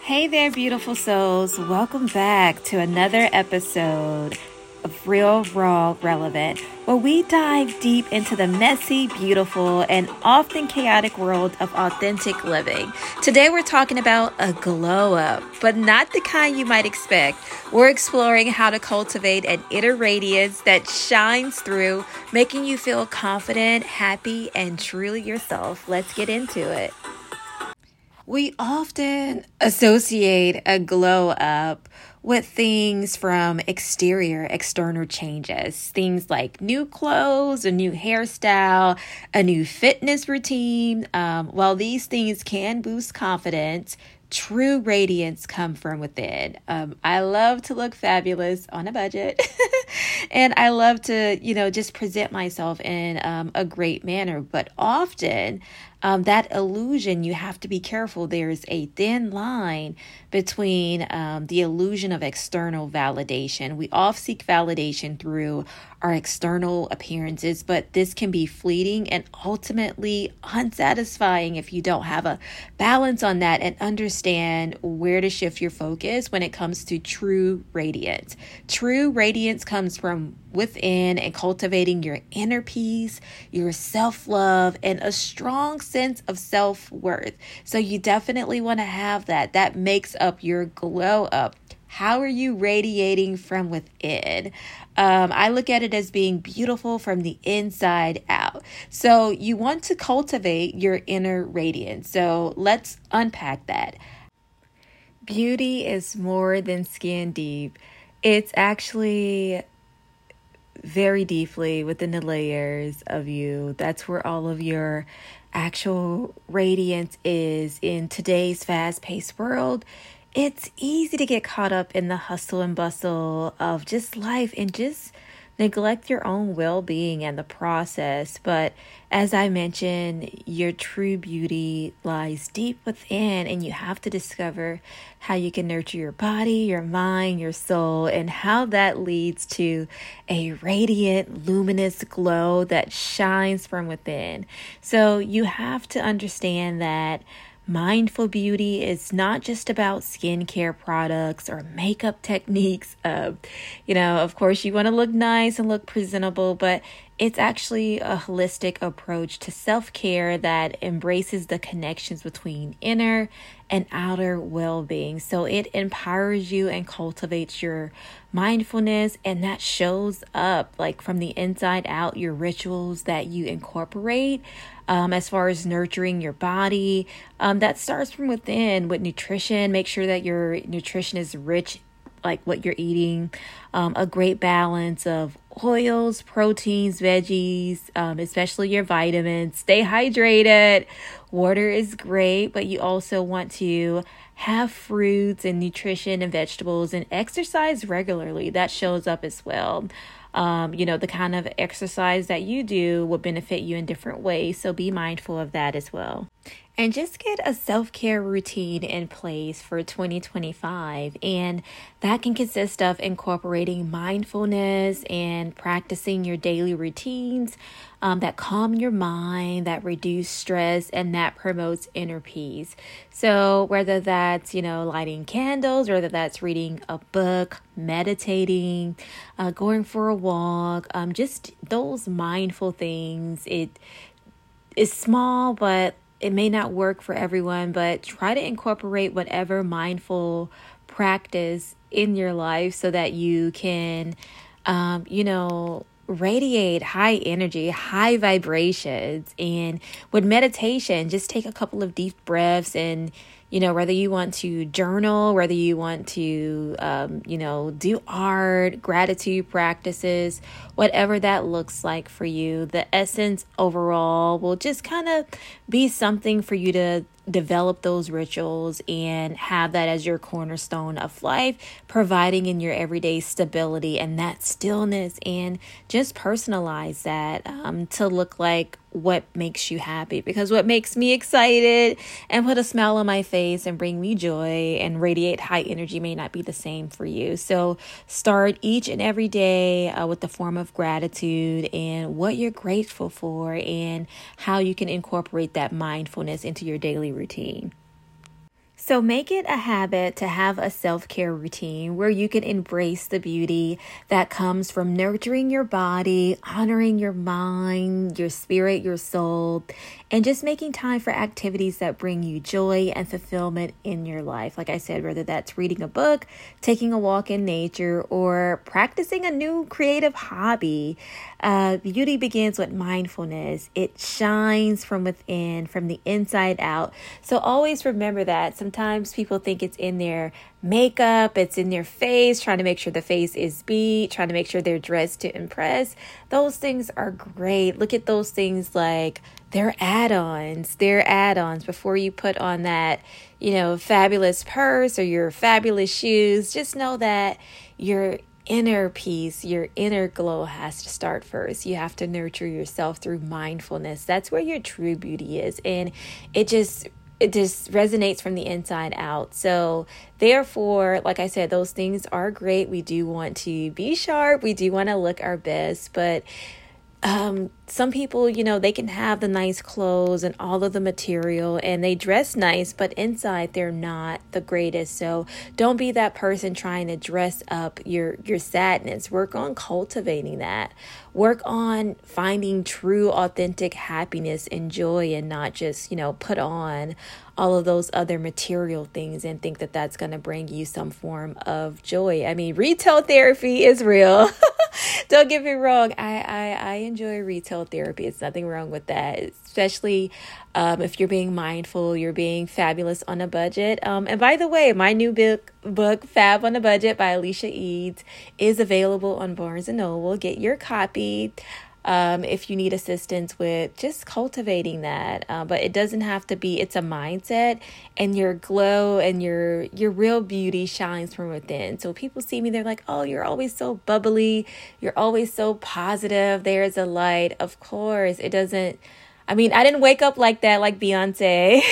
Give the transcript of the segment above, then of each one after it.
Hey there, beautiful souls. Welcome back to another episode of Real, Raw, Relevant, where we dive deep into the messy, beautiful, and often chaotic world of authentic living. Today, we're talking about a glow up, but not the kind you might expect. We're exploring how to cultivate an inner radiance that shines through, making you feel confident, happy, and truly yourself. Let's get into it. We often associate a glow up with things from external changes, things like new clothes, a new hairstyle, a new fitness routine. While these things can boost confidence, true radiance come from within. I love to look fabulous on a budget and I love to, just present myself in a great manner, but often that illusion, you have to be careful. There's a thin line between the illusion of external validation. We all seek validation through our external appearances, but this can be fleeting and ultimately unsatisfying if you don't have a balance on that and understand where to shift your focus when it comes to true radiance. True radiance comes from within and cultivating your inner peace, your self-love, and a strong sense of self-worth. So you definitely want to have that. That makes up your glow up. How are you radiating from within? I look at it as being beautiful from the inside out. So you want to cultivate your inner radiance. So let's unpack that. Beauty is more than skin deep. It's actually very deeply within the layers of you. That's where all of your actual radiance is in today's fast-paced world. It's easy to get caught up in the hustle and bustle of just life and just neglect your own well-being and the process. But as I mentioned, your true beauty lies deep within, and you have to discover how you can nurture your body, your mind, your soul, and how that leads to a radiant, luminous glow that shines from within. So you have to understand that mindful beauty is not just about skincare products or makeup techniques. Of course, you want to look nice and look presentable, but it's actually a holistic approach to self-care that embraces the connections between inner and outer well-being. So it empowers you and cultivates your mindfulness, and that shows up like from the inside out, your rituals that you incorporate as far as nurturing your body. That starts from within with nutrition. Make sure that your nutrition is rich, like what you're eating, a great balance of oils, proteins, veggies, especially your vitamins. Stay hydrated. Water is great, but you also want to have fruits and nutrition and vegetables and exercise regularly. That shows up as well. The kind of exercise that you do will benefit you in different ways. So be mindful of that as well. And just get a self-care routine in place for 2025. And that can consist of incorporating mindfulness and practicing your daily routines that calm your mind, that reduce stress, and that promotes inner peace. So whether that's, lighting candles, or whether that's reading a book, meditating, going for a walk, just those mindful things. It is small, but it may not work for everyone, but try to incorporate whatever mindful practice in your life so that you can, radiate high energy, high vibrations. And with meditation, just take a couple of deep breaths and, whether you want to journal, whether you want to, do art, gratitude practices, whatever that looks like for you, the essence overall will just kind of be something for you to develop those rituals and have that as your cornerstone of life, providing in your everyday stability and that stillness, and just personalize that to look like what makes you happy. Because what makes me excited and put a smile on my face and bring me joy and radiate high energy may not be the same for you. So start each and every day with the form of gratitude and what you're grateful for and how you can incorporate that mindfulness into your daily routine. So make it a habit to have a self-care routine where you can embrace the beauty that comes from nurturing your body, honoring your mind, your spirit, your soul, and just making time for activities that bring you joy and fulfillment in your life. Like I said, whether that's reading a book, taking a walk in nature, or practicing a new creative hobby. Beauty begins with mindfulness. It shines from within, from the inside out. So always remember that. Sometimes people think it's in their makeup, it's in their face, trying to make sure the face is beat, trying to make sure they're dressed to impress. Those things are great. Look at those things like they're add-ons. They're add-ons before you put on that, fabulous purse or your fabulous shoes. Just know that your inner peace, your inner glow has to start first. You have to nurture yourself through mindfulness. That's where your true beauty is. And it just resonates from the inside out. So therefore, like I said, those things are great. We do want to be sharp. We do want to look our best, but some people, they can have the nice clothes and all of the material and they dress nice, but inside they're not the greatest. So don't be that person trying to dress up your sadness. Work on cultivating that. Work on finding true, authentic happiness and joy and not just, put on all of those other material things and think that that's going to bring you some form of joy. I mean, retail therapy is real. Don't get me wrong. I enjoy retail therapy. It's nothing wrong with that, especially if you're being mindful, you're being fabulous on a budget. And by the way, my new book, Fab on a Budget by Alicia Eads, is available on Barnes & Noble. Get your copy. If you need assistance with just cultivating that. But it doesn't have to be, it's a mindset, and your glow and your real beauty shines from within. So people see me, they're like, oh, you're always so bubbly. You're always so positive. There's a light. Of course, I didn't wake up like that, like Beyonce.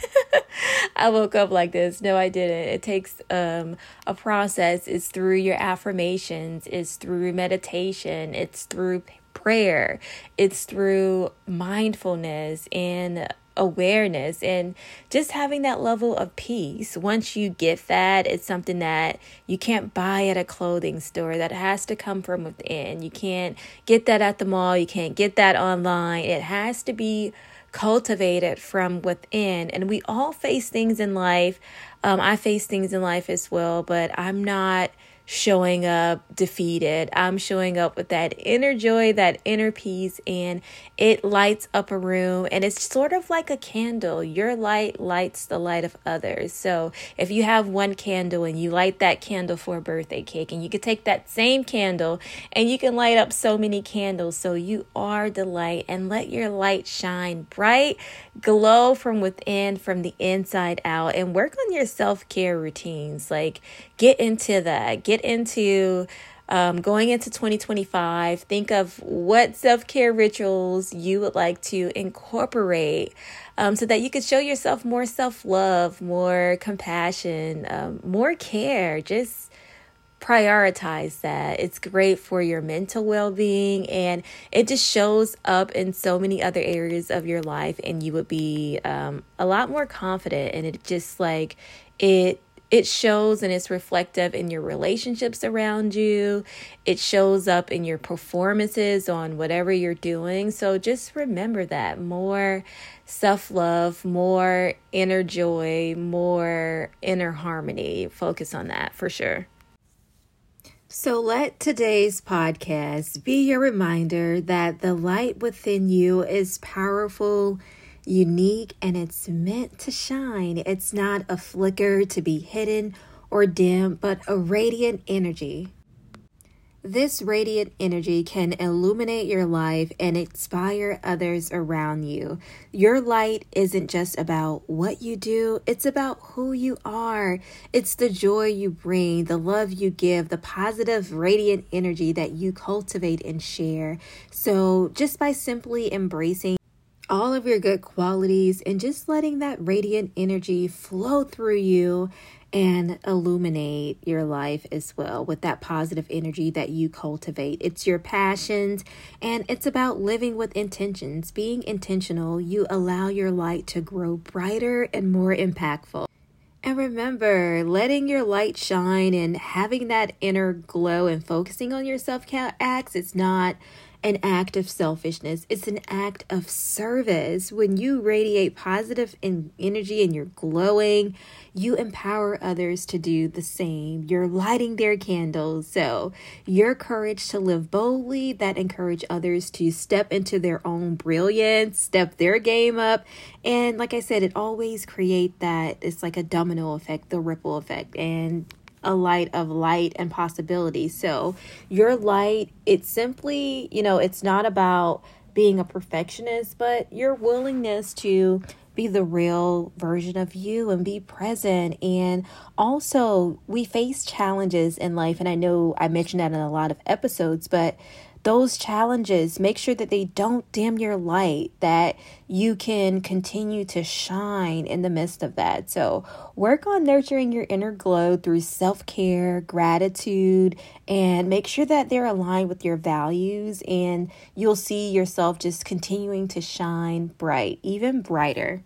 I woke up like this. No, I didn't. It takes a process. It's through your affirmations. It's through meditation. It's through prayer. It's through mindfulness and awareness and just having that level of peace. Once you get that, it's something that you can't buy at a clothing store. That has to come from within. You can't get that at the mall. You can't get that online. It has to be cultivated from within. And we all face things in life. I face things in life as well, but I'm not showing up defeated. I'm showing up with that inner joy, that inner peace, and it lights up a room. And it's sort of like a candle. Your light lights the light of others. So if you have one candle and you light that candle for a birthday cake, and you could take that same candle and you can light up so many candles. So you are the light, and let your light shine bright, glow from within, from the inside out, and work on your self-care routines. Like, get into that. Get into going into 2025. Think of what self-care rituals you would like to incorporate so that you could show yourself more self-love, more compassion, more care. Just prioritize that. It's great for your mental well-being, and it just shows up in so many other areas of your life, and you would be a lot more confident. And it just like it shows, and it's reflective in your relationships around you. It shows up in your performances on whatever you're doing. So just remember that. More self-love, more inner joy, more inner harmony. Focus on that for sure. So let today's podcast be your reminder that the light within you is powerful, unique, and it's meant to shine. It's not a flicker to be hidden or dim, but a radiant energy. This radiant energy can illuminate your life and inspire others around you. Your light isn't just about what you do, it's about who you are. It's the joy you bring, the love you give, the positive, radiant energy that you cultivate and share. So just by simply embracing all of your good qualities and just letting that radiant energy flow through you and illuminate your life as well with that positive energy that you cultivate. It's your passions, and it's about living with intentions. Being intentional, you allow your light to grow brighter and more impactful. And remember, letting your light shine and having that inner glow and focusing on your self-care acts, it's not an act of selfishness. It's an act of service. When you radiate positive energy and you're glowing, you empower others to do the same. You're lighting their candles. So your courage to live boldly, that encourage others to step into their own brilliance, step their game up. And like I said, it always create that, it's like a domino effect, the ripple effect, and a light of light and possibility. So your light, it's simply, it's not about being a perfectionist, but your willingness to be the real version of you and be present. And also, we face challenges in life. And I know I mentioned that in a lot of episodes, but those challenges, make sure that they don't dim your light, that you can continue to shine in the midst of that. So work on nurturing your inner glow through self-care, gratitude, and make sure that they're aligned with your values, and you'll see yourself just continuing to shine bright, even brighter.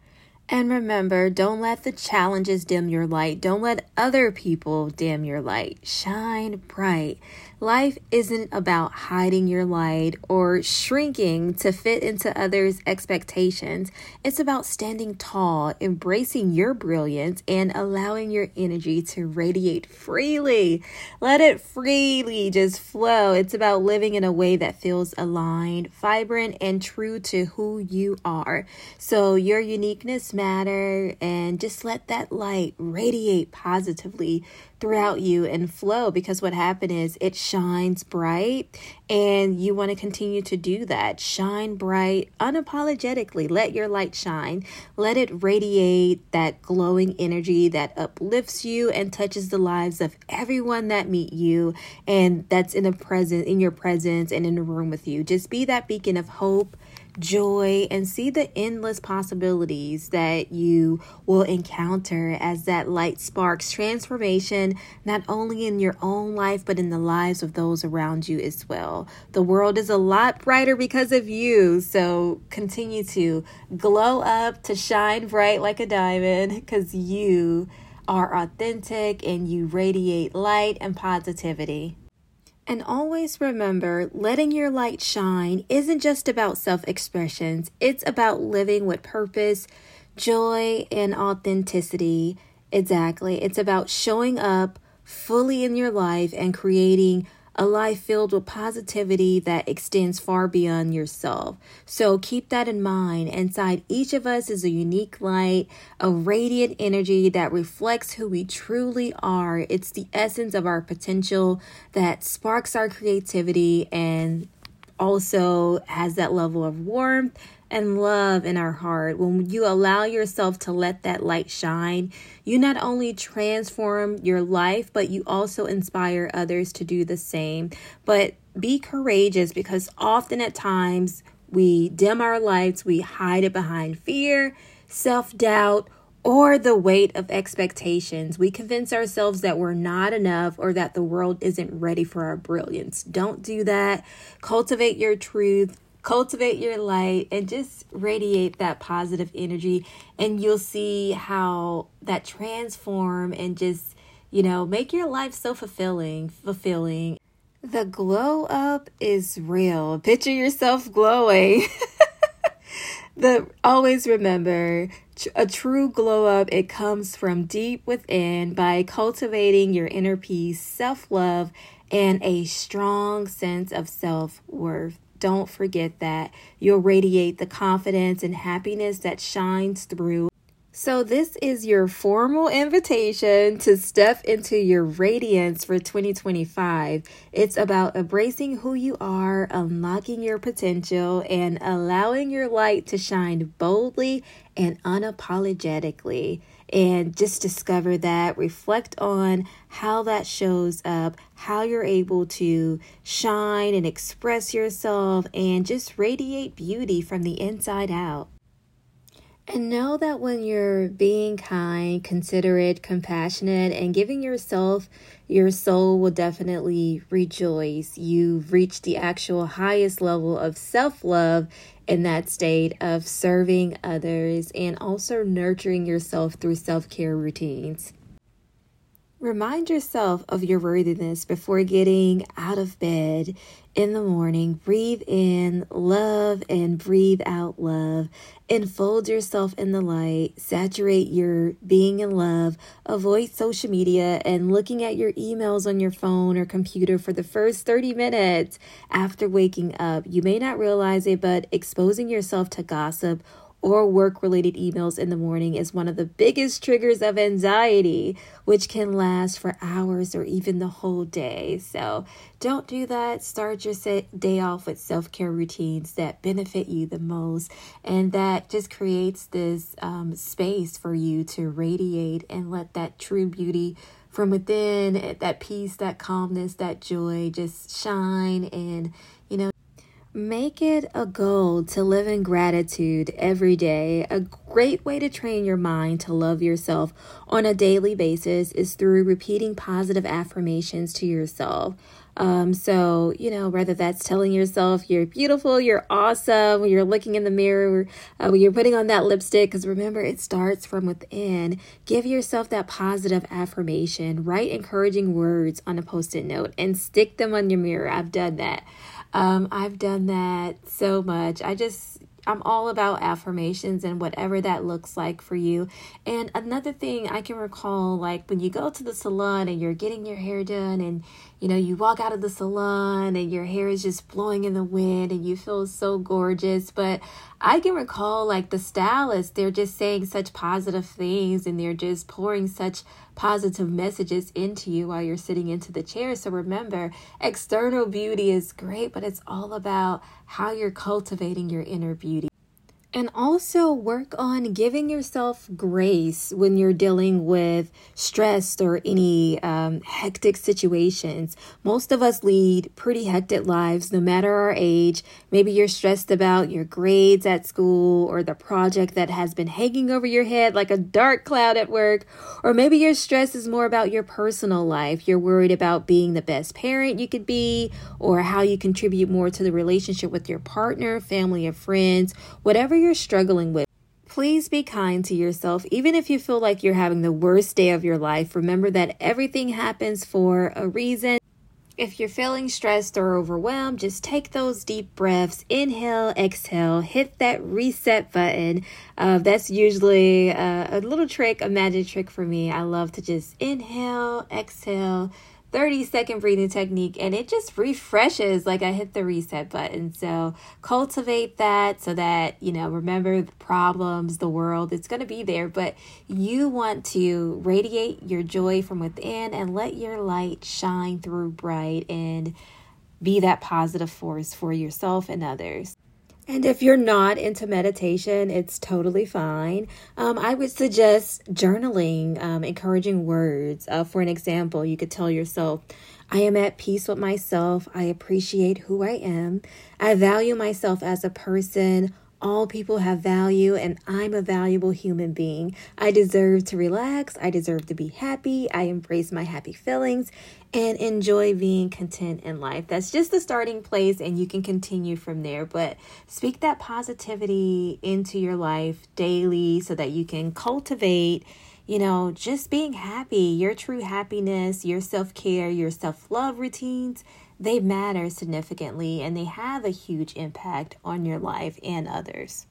And remember, don't let the challenges dim your light. Don't let other people dim your light. Shine bright. Life isn't about hiding your light or shrinking to fit into others' expectations. It's about standing tall, embracing your brilliance, and allowing your energy to radiate freely. Let it freely just flow. It's about living in a way that feels aligned, vibrant, and true to who you are. So your uniqueness matter, and just let that light radiate positively throughout you and flow, because what happened is it shines bright, and you want to continue to do that. Shine bright unapologetically. Let your light shine. Let it radiate that glowing energy that uplifts you and touches the lives of everyone that meet you and that's in your presence and in the room with you. Just be that beacon of hope, joy, and see the endless possibilities that you will encounter as that light sparks transformation, not only in your own life, but in the lives of those around you as well. The world is a lot brighter because of you. So continue to glow up, to shine bright like a diamond, because you are authentic and you radiate light and positivity. And always remember, letting your light shine isn't just about self-expressions. It's about living with purpose, joy, and authenticity. Exactly. It's about showing up fully in your life and creating a life filled with positivity that extends far beyond yourself. So keep that in mind. Inside each of us is a unique light, a radiant energy that reflects who we truly are. It's the essence of our potential that sparks our creativity and also has that level of warmth and love in our heart. When you allow yourself to let that light shine, you not only transform your life, but you also inspire others to do the same. But be courageous, because often at times we dim our lights, we hide it behind fear, self-doubt, or the weight of expectations. We convince ourselves that we're not enough or that the world isn't ready for our brilliance. Don't do that. Cultivate your truth. Cultivate your light and just radiate that positive energy, and you'll see how that transform and just, make your life so fulfilling. The glow up is real. Picture yourself glowing. Always remember, a true glow up, it comes from deep within by cultivating your inner peace, self-love, and a strong sense of self-worth. Don't forget that. You'll radiate the confidence and happiness that shines through. So this is your formal invitation to step into your radiance for 2025. It's about embracing who you are, unlocking your potential, and allowing your light to shine boldly and unapologetically. And just discover that, reflect on how that shows up, how you're able to shine and express yourself and just radiate beauty from the inside out. And know that when you're being kind, considerate, compassionate, and giving yourself, your soul will definitely rejoice. You've reached the actual highest level of self-love in that state of serving others and also nurturing yourself through self-care routines. Remind yourself of your worthiness before getting out of bed in the morning. Breathe in love and breathe out love. Enfold yourself in the light. Saturate your being in love. Avoid social media and looking at your emails on your phone or computer for the first 30 minutes after waking up. You may not realize it, but exposing yourself to gossip or work-related emails in the morning is one of the biggest triggers of anxiety, which can last for hours or even the whole day. So don't do that. Start your day off with self-care routines that benefit you the most, and that just creates this space for you to radiate and let that true beauty from within, that peace, that calmness, that joy just shine. And make it a goal to live in gratitude every day. A great way to train your mind to love yourself on a daily basis is through repeating positive affirmations to yourself. So, whether that's telling yourself you're beautiful, you're awesome, when you're looking in the mirror, when you're putting on that lipstick, because remember, it starts from within. Give yourself that positive affirmation. Write encouraging words on a Post-it note and stick them on your mirror. I've done that. I've done that so much. I'm all about affirmations and whatever that looks like for you. And another thing I can recall, like when you go to the salon and you're getting your hair done and, you walk out of the salon and your hair is just blowing in the wind and you feel so gorgeous. But I can recall like the stylists, they're just saying such positive things and they're just pouring such positive messages into you while you're sitting into the chair. So remember, external beauty is great, but it's all about how you're cultivating your inner beauty. And also work on giving yourself grace when you're dealing with stress or any hectic situations. Most of us lead pretty hectic lives, no matter our age. Maybe you're stressed about your grades at school or the project that has been hanging over your head like a dark cloud at work. Or maybe your stress is more about your personal life. You're worried about being the best parent you could be, or how you contribute more to the relationship with your partner, family, or friends, whatever you're struggling with. Please be kind to yourself. Even if you feel like you're having the worst day of your life, remember that everything happens for a reason. If you're feeling stressed or overwhelmed, just take those deep breaths. Inhale, exhale, hit that reset button. That's usually a little trick, a magic trick for me. I love to just inhale, exhale, 30-second breathing technique, and it just refreshes like I hit the reset button. So cultivate that so that, remember the problems, the world, it's going to be there, but you want to radiate your joy from within and let your light shine through bright and be that positive force for yourself and others. And if you're not into meditation, it's totally fine. I would suggest journaling, encouraging words. For an example, you could tell yourself, I am at peace with myself. I appreciate who I am. I value myself as a person. All people have value, and I'm a valuable human being. I deserve to relax. I deserve to be happy. I embrace my happy feelings and enjoy being content in life. That's just the starting place, and you can continue from there. But speak that positivity into your life daily so that you can cultivate, just being happy, your true happiness, your self-care, your self-love routines. They matter significantly and they have a huge impact on your life and others.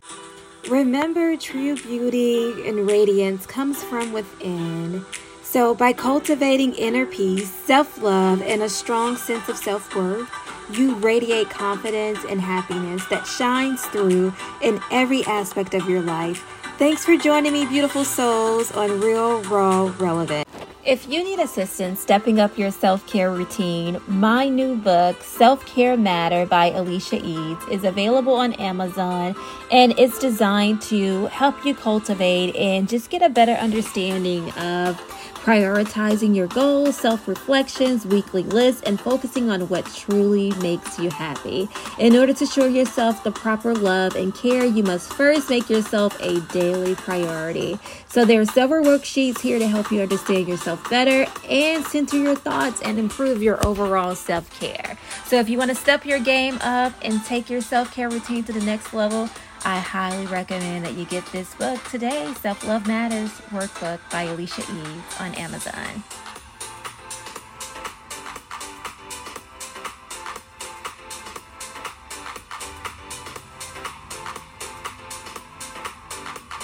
Remember, true beauty and radiance comes from within. So by cultivating inner peace, self-love, and a strong sense of self-worth, you radiate confidence and happiness that shines through in every aspect of your life. Thanks for joining me, beautiful souls, on Real Raw Relevant. If you need assistance stepping up your self-care routine, my new book, Self-Care Matter by Alicia Eads, is available on Amazon, and it's designed to help you cultivate and just get a better understanding of prioritizing your goals, self-reflections, weekly lists, and focusing on what truly makes you happy. In order to show yourself the proper love and care, you must first make yourself a daily priority. So there are several worksheets here to help you understand yourself better and center your thoughts and improve your overall self-care. So if you want to step your game up and take your self-care routine to the next level, I highly recommend that you get this book today, Self-Love Matters Workbook by Alicia Eves on Amazon.